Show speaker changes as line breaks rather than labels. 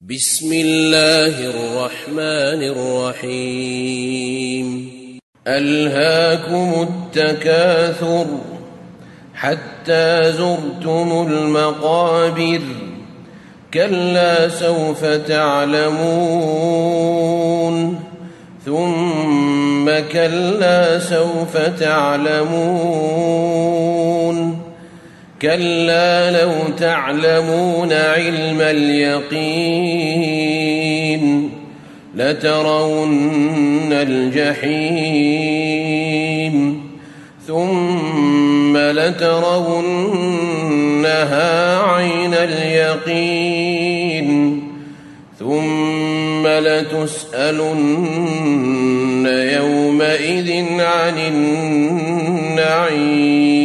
بسم الله الرحمن الرحيم ألهاكم التكاثر حتى زرتم المقابر كلا سوف تعلمون ثم كلا سوف تعلمون كلا لو تعلمون علم اليقين لترون الجحيم ثم لترونها عين اليقين ثم لتسألن يومئذ عن النعيم.